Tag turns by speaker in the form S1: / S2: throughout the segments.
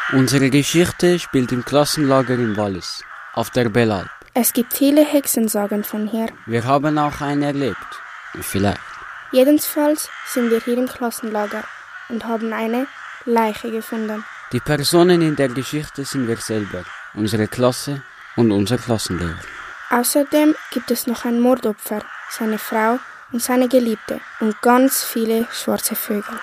S1: Unsere Geschichte spielt im Klassenlager im Wallis, auf der Bellalp.
S2: Es gibt viele Hexensagen von hier.
S1: Wir haben auch eine erlebt. Vielleicht.
S2: Jedenfalls sind wir hier im Klassenlager und haben eine Leiche gefunden.
S1: Die Personen in der Geschichte sind wir selber, unsere Klasse und unser Klassenlehrer.
S2: Außerdem gibt es noch ein Mordopfer, seine Frau und seine Geliebte und ganz viele schwarze Vögel.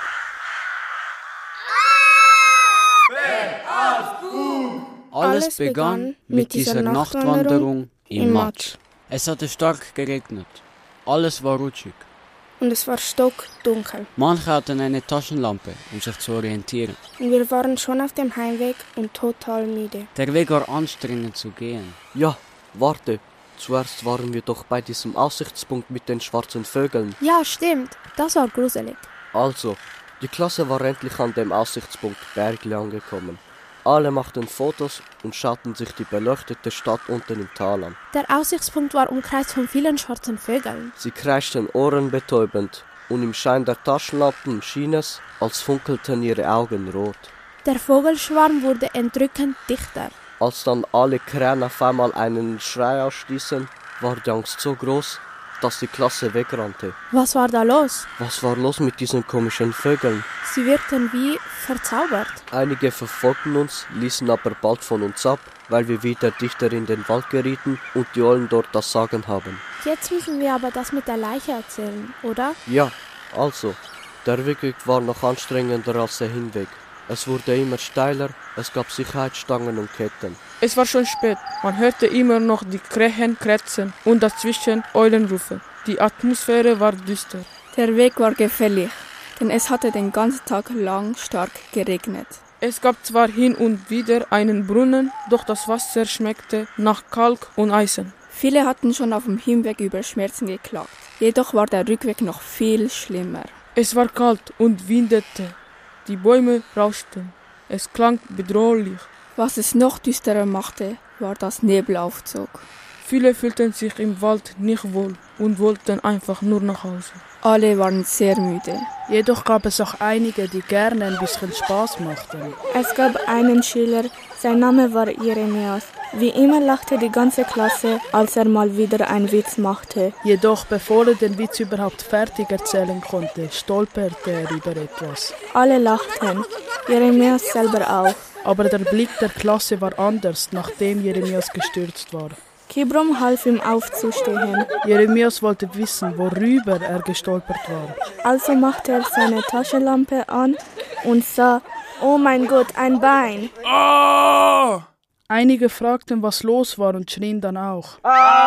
S1: Alles begann mit dieser Nachtwanderung im Matsch. Es hatte stark geregnet. Alles war rutschig.
S2: Und es war stockdunkel.
S1: Manche hatten eine Taschenlampe, um sich zu orientieren.
S2: Und wir waren schon auf dem Heimweg und total müde.
S1: Der Weg war anstrengend zu gehen.
S3: Ja, warte. Zuerst waren wir doch bei diesem Aussichtspunkt mit den schwarzen Vögeln.
S4: Ja, stimmt. Das war gruselig.
S3: Also, die Klasse war endlich an dem Aussichtspunkt Bergli angekommen. Alle machten Fotos und schauten sich die beleuchtete Stadt unten im Tal an.
S4: Der Aussichtspunkt war umkreist von vielen schwarzen Vögeln.
S3: Sie kreischten ohrenbetäubend und im Schein der Taschenlampen schien es, als funkelten ihre Augen rot.
S4: Der Vogelschwarm wurde entrückend dichter.
S3: Als dann alle Krähen auf einmal einen Schrei ausstießen, war die Angst so groß, dass die Klasse wegrannte.
S4: Was war da los?
S3: Was war los mit diesen komischen Vögeln?
S4: Sie wirkten wie verzaubert.
S3: Einige verfolgten uns, ließen aber bald von uns ab, weil wir wieder dichter in den Wald gerieten und die Eulen dort das Sagen haben.
S4: Jetzt müssen wir aber das mit der Leiche erzählen, oder?
S3: Ja, also, der Rückweg war noch anstrengender als der Hinweg. Es wurde immer steiler, es gab Sicherheitsstangen und Ketten.
S5: Es war schon spät, man hörte immer noch die Krähen krächzen und dazwischen Eulen rufen. Die Atmosphäre war düster.
S6: Der Weg war gefährlich, denn es hatte den ganzen Tag lang stark geregnet.
S5: Es gab zwar hin und wieder einen Brunnen, doch das Wasser schmeckte nach Kalk und Eisen.
S6: Viele hatten schon auf dem Hinweg über Schmerzen geklagt, jedoch war der Rückweg noch viel schlimmer.
S5: Es war kalt und windete. Die Bäume rauschten. Es klang bedrohlich.
S6: Was es noch düsterer machte, war, dass Nebel aufzog.
S5: Viele fühlten sich im Wald nicht wohl und wollten einfach nur nach Hause.
S6: Alle waren sehr müde.
S7: Jedoch gab es auch einige, die gerne ein bisschen Spaß machten.
S2: Es gab einen Schüler, sein Name war Jeremias. Wie immer lachte die ganze Klasse, als er mal wieder einen Witz machte.
S7: Jedoch bevor er den Witz überhaupt fertig erzählen konnte, stolperte er über etwas.
S2: Alle lachten, Jeremias selber auch.
S7: Aber der Blick der Klasse war anders, nachdem Jeremias gestürzt war.
S2: Kibrom half ihm aufzustehen.
S7: Jeremias wollte wissen, worüber er gestolpert war.
S2: Also machte er seine Taschenlampe an und sah, oh mein Gott, ein Bein.
S7: Oh! Einige fragten, was los war und schrien dann auch.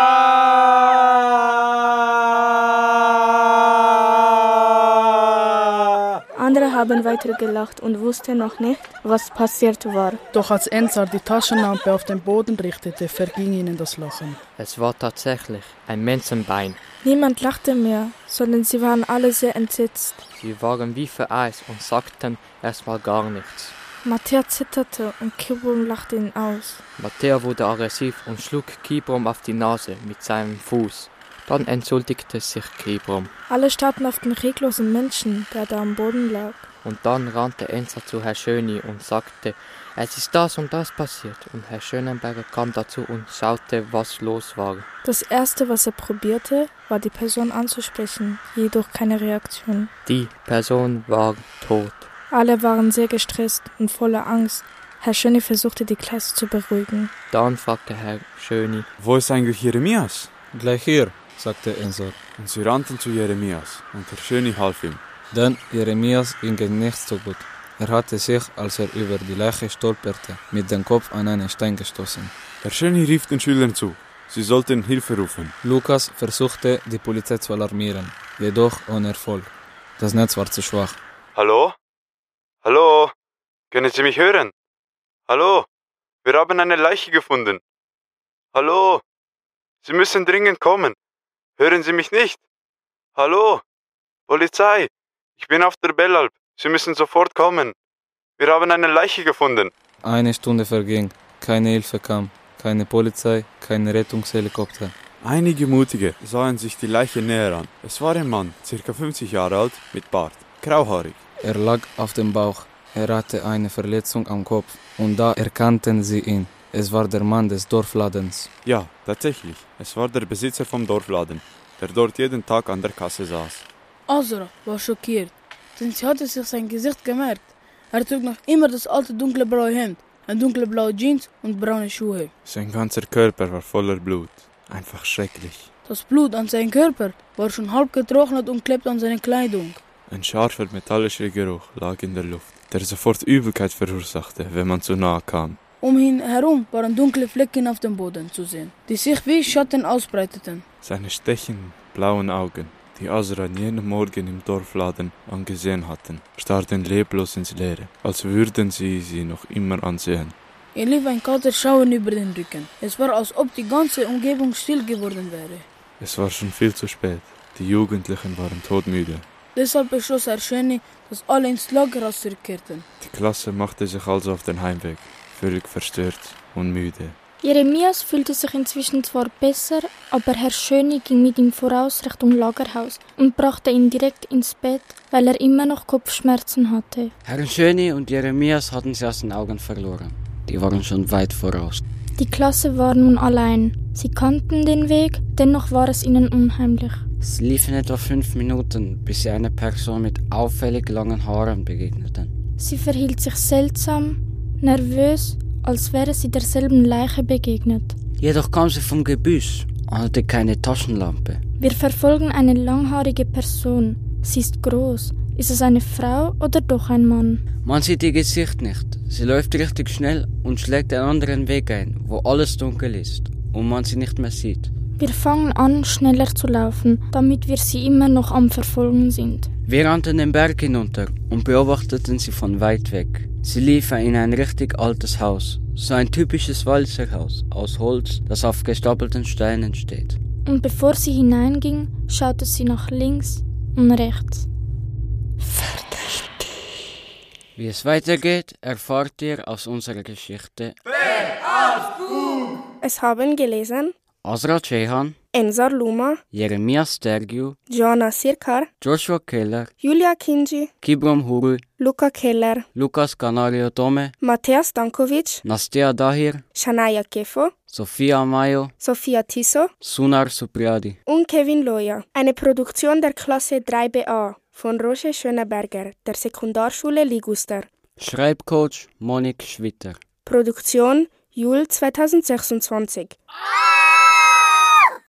S2: Andere haben weiter gelacht und wussten noch nicht, was passiert war.
S7: Doch als Ensar die Taschenlampe auf den Boden richtete, verging ihnen das Lachen.
S8: Es war tatsächlich ein Menschenbein.
S2: Niemand lachte mehr, sondern sie waren alle sehr entsetzt.
S8: Sie waren wie vereist und sagten erstmal gar nichts.
S2: Matthäa zitterte und Kibrom lachte ihn aus.
S8: Matthäa wurde aggressiv und schlug Kibrom auf die Nase mit seinem Fuß. Dann entschuldigte sich Kibrom.
S2: Alle starrten auf den reglosen Menschen, der da am Boden lag.
S8: Und dann rannte Ensar zu Herr Schöni und sagte, es ist das und das passiert. Und Herr Schönenberger kam dazu und schaute, was los war.
S2: Das Erste, was er probierte, war die Person anzusprechen, jedoch keine Reaktion.
S8: Die Person war tot.
S2: Alle waren sehr gestresst und voller Angst. Herr Schöni versuchte, die Klasse zu beruhigen.
S8: Dann fragte Herr Schöni,
S9: wo ist eigentlich Jeremias?
S10: Gleich hier, sagte Ensar.
S9: Und sie rannten zu Jeremias, und Herr Schöni half ihm.
S10: Denn Jeremias ging es nicht so gut. Er hatte sich, als er über die Leiche stolperte, mit dem Kopf an einen Stein gestoßen.
S9: Herr Schöni rief den Schülern zu, sie sollten Hilfe rufen.
S10: Lukas versuchte, die Polizei zu alarmieren, jedoch ohne Erfolg. Das Netz war zu schwach.
S9: Hallo? Hallo? Können Sie mich hören? Hallo? Wir haben eine Leiche gefunden. Hallo? Sie müssen dringend kommen. Hören Sie mich nicht? Hallo? Polizei? Ich bin auf der Bellalp. Sie müssen sofort kommen. Wir haben eine Leiche gefunden.
S10: Eine Stunde verging. Keine Hilfe kam. Keine Polizei, kein Rettungshelikopter.
S9: Einige Mutige sahen sich die Leiche näher an. Es war ein Mann, ca. 50 Jahre alt, mit Bart, grauhaarig.
S10: Er lag auf dem Bauch. Er hatte eine Verletzung am Kopf und da erkannten sie ihn. Es war der Mann des Dorfladens.
S9: Ja, tatsächlich. Es war der Besitzer vom Dorfladen, der dort jeden Tag an der Kasse saß.
S5: Azra war schockiert, denn sie hatte sich sein Gesicht gemerkt. Er trug noch immer das alte dunkelblaue Hemd, eine dunkelblaue Jeans und braune Schuhe.
S9: Sein ganzer Körper war voller Blut. Einfach schrecklich.
S5: Das Blut an seinem Körper war schon halb getrocknet und klebte an seiner Kleidung.
S9: Ein scharfer metallischer Geruch lag in der Luft, der sofort Übelkeit verursachte, wenn man zu nahe kam.
S5: Um ihn herum waren dunkle Flecken auf dem Boden zu sehen, die sich wie Schatten ausbreiteten.
S9: Seine stechenden, blauen Augen, die Azra jeden Morgen im Dorfladen angesehen hatten, starrten leblos ins Leere, als würden sie noch immer ansehen.
S5: Ihr lief ein kalter Schauer über den Rücken. Es war, als ob die ganze Umgebung still geworden wäre.
S9: Es war schon viel zu spät. Die Jugendlichen waren todmüde.
S5: Deshalb beschloss Herr Schöni, dass alle ins Lagerhaus zurückkehrten.
S9: Die Klasse machte sich also auf den Heimweg, völlig verstört und müde.
S2: Jeremias fühlte sich inzwischen zwar besser, aber Herr Schöni ging mit ihm voraus Richtung Lagerhaus und brachte ihn direkt ins Bett, weil er immer noch Kopfschmerzen hatte.
S1: Herr Schöni und Jeremias hatten sie aus den Augen verloren. Die waren schon weit voraus.
S2: Die Klasse war nun allein. Sie kannten den Weg, dennoch war es ihnen unheimlich.
S1: Es liefen etwa 5 Minuten, bis sie einer Person mit auffällig langen Haaren begegneten.
S2: Sie verhielt sich seltsam, nervös, als wäre sie derselben Leiche begegnet.
S1: Jedoch kam sie vom Gebüsch und hatte keine Taschenlampe.
S2: Wir verfolgen eine langhaarige Person. Sie ist groß. Ist es eine Frau oder doch ein Mann?
S1: Man sieht ihr Gesicht nicht. Sie läuft richtig schnell und schlägt einen anderen Weg ein, wo alles dunkel ist und man sie nicht mehr sieht.
S2: Wir fangen an, schneller zu laufen, damit wir sie immer noch am Verfolgen sind.
S1: Wir rannten den Berg hinunter und beobachteten sie von weit weg. Sie lief in ein richtig altes Haus, so ein typisches Walzerhaus aus Holz, das auf gestapelten Steinen steht.
S2: Und bevor sie hineinging, schaute sie nach links und rechts.
S1: Wie es weitergeht, erfahrt ihr aus unserer Geschichte.
S11: Es haben gelesen
S1: Azra Ceyhan,
S11: Enzar Luma,
S1: Jeremias Stergiu,
S11: Joanna Sirkar,
S1: Joshua Keller,
S11: Julia Kinji,
S1: Kibrom Huru,
S11: Luca Keller,
S1: Lukas Canario Tome,
S11: Mattea Stankovic,
S1: Nastia Dahir,
S11: Shania Kefo,
S1: Sofia Mayo,
S11: Sofia Tiso
S1: Sunar Supriadi
S11: und Kevin Loya. Eine Produktion der Klasse 3BA von Roger Schöneberger der Sekundarschule Liguster.
S1: Schreibcoach Monik Schwitter.
S11: Produktion Juli 2026.